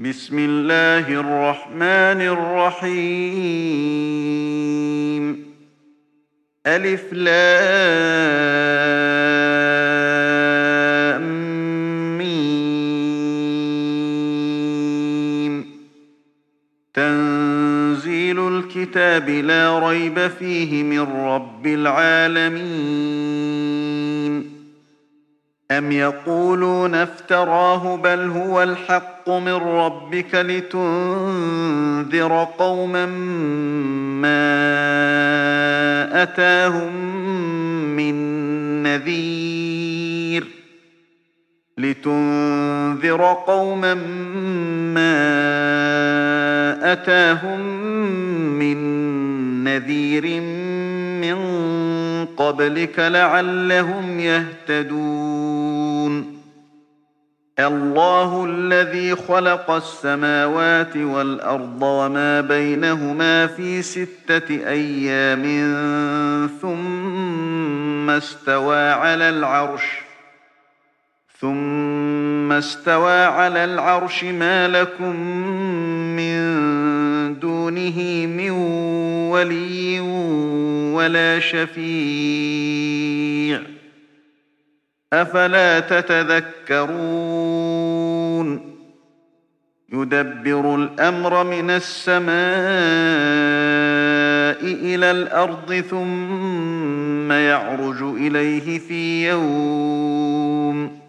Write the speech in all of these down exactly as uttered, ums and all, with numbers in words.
بسم الله الرحمن الرحيم. ألف لام ميم. تنزيل الكتاب لا ريب فيه من رب العالمين. أم يقولون افتراه بل هو الحق من ربك لتنذر قوما ما أتاهم من نذير لتنذر قوما ما أتاهم من نذير من قبلك لعلهم يهتدون. الله الذي خلق السماوات والأرض وما بينهما في ستة أيام ثم استوى على العرش ثم استوى على العرش ما لكم من دونه من ولي ولا شفيع أفلا تتذكرون. يدبر الأمر من السماء إلى الأرض ثم يعرج إليه في يوم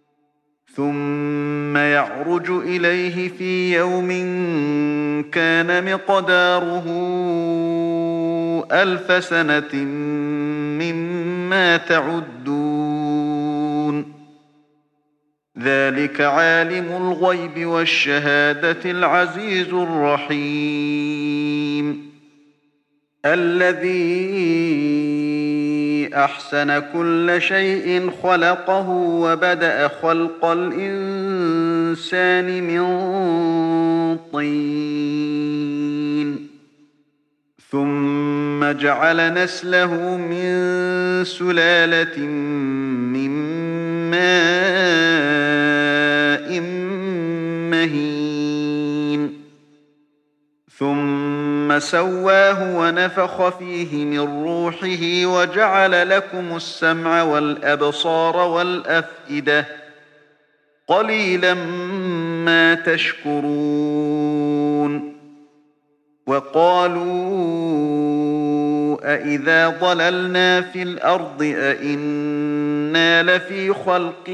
ثم يعرج إليه في يوم كان مقداره ألف سنة مما تعدون. ذلك عالم الغيب والشهادة العزيز الرحيم. الذي أحسن كل شيء خلقه وبدأ خلق الإنسان من طين ثم جعل نسله من سلالة من ماء مهين ثم سواه ونفخ فيه من روحه وجعل لكم السمع والأبصار والأفئدة قليلا ما تشكرون. وقالوا أإذا ضللنا في الأرض أإنا لفي خلق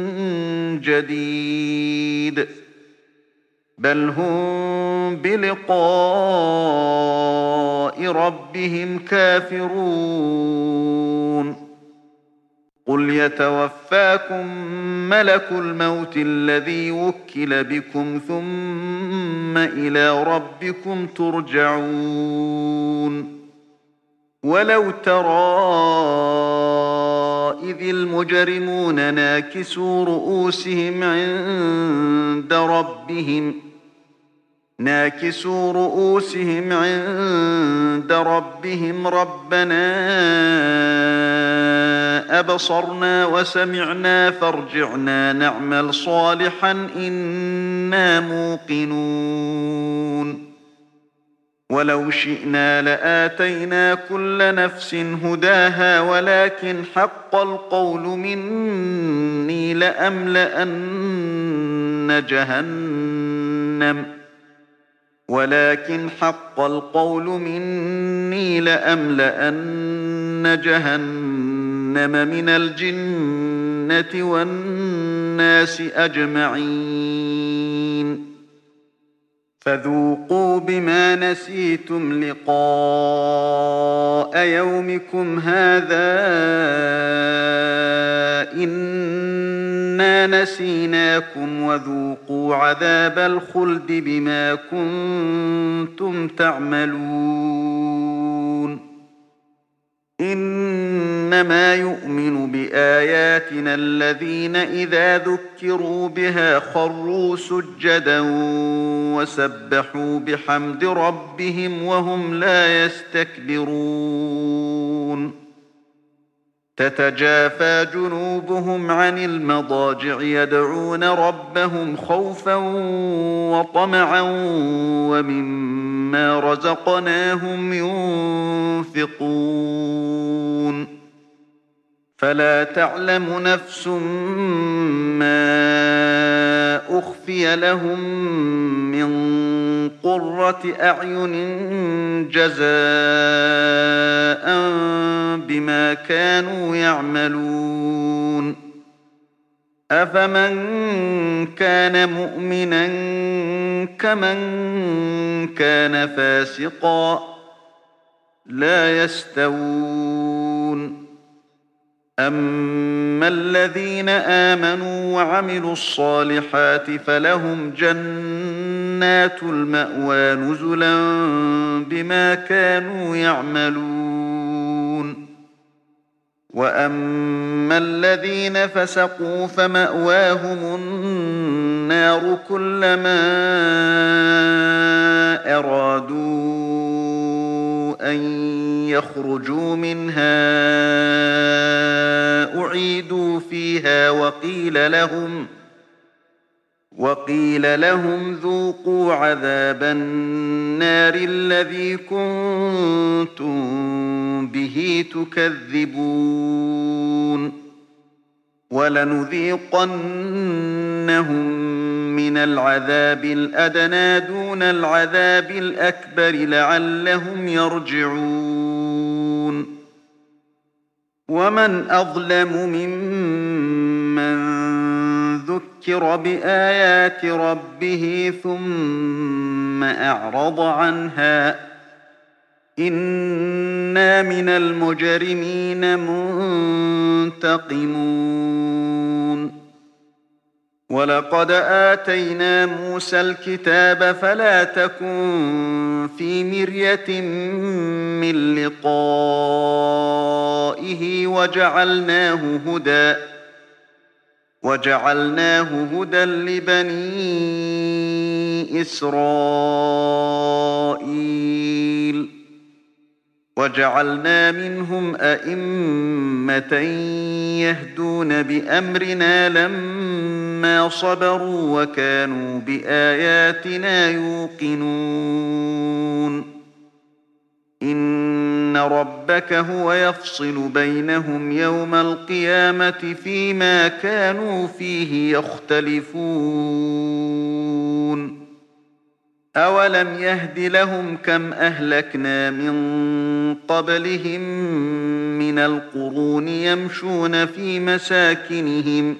جديد بل هم بلقاء ربهم كافرون. قل يتوفاكم ملك الموت الذي وكل بكم ثم إلى ربكم ترجعون. ولو ترى إذ المجرمون ناكسوا رؤوسهم عند ربهم ناكسوا رؤوسهم عند ربهم ربنا أبصرنا وسمعنا فارجعنا نعمل صالحا إنا موقنون. ولو شئنا لآتينا كل نفس هداها ولكن حق القول مني لأملأن جهنم ولكن حق القول مني لأملأن جهنم من الجنة والناس أجمعين. فذوقوا بما نسيتم لقاء يومكم هذا إنا نسيناكم وذوقوا عذاب الخلد بما كنتم تعملون. إنما يؤمن بآياتنا الذين إذا ذكروا بها خروا سجدا وسبحوا بحمد ربهم وهم لا يستكبرون. تتجافى جنوبهم عن المضاجع يدعون ربهم خوفا وطمعا ومما رزقناهم ينفقون فلا تعلم نفس ما أخفي لهم من قرة أعين جزاء بما كانوا يعملون أفمن كان مؤمنا كمن كان فاسقا لا يستوون أما الذين آمنوا وعملوا الصالحات فلهم جنات المأوى نزلا بما كانوا يعملون وأما الذين فسقوا فمأواهم النار كلما أرادوا أن يخرجوا منها أعيدوا فيها وقيل لهم وقيل لهم ذوقوا عذاب النار الذي كنتم به تكذبون ولنذيقنهم من العذاب الأدنى دون العذاب الأكبر لعلهم يرجعون ومن أظلم ممن ذكر بآيات ربه ثم أعرض عنها إنا من المجرمين منتقمون ولقد آتينا موسى الكتاب فلا تكن في مرية من لقائه وجعلناه هدى وجعلناه هدى لبني إسرائيل وجعلنا منهم أئمة يهدون بأمرنا لما صبروا وكانوا بآياتنا يوقنون إن ربك هو يفصل بينهم يوم القيامة فيما كانوا فيه يختلفون أولم يهد لهم كم أهلكنا من قبلهم من القرون يمشون في مساكنهم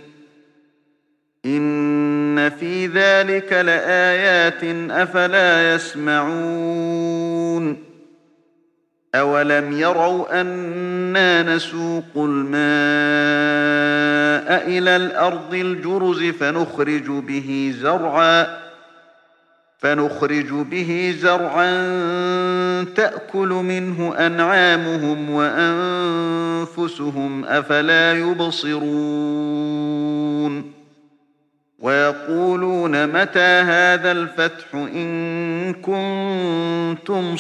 إن في ذلك لآيات أفلا يسمعون أولم يروا أنا نسوق الماء إلى الأرض الجرز فنخرج به زرعا فنخرج به زرعا تأكل منه أنعامهم وأنفسهم أفلا يبصرون ويقولون متى هذا الفتح إن كنتم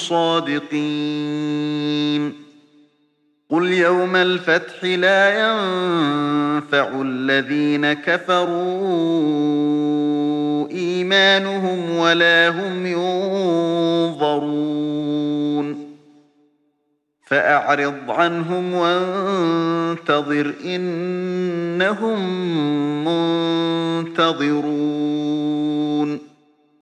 صادقين قل يوم الفتح لا ينفع الذين كفروا إيمانهم ولا هم ينظرون فأعرض عنهم وانتظر إنهم منتظرون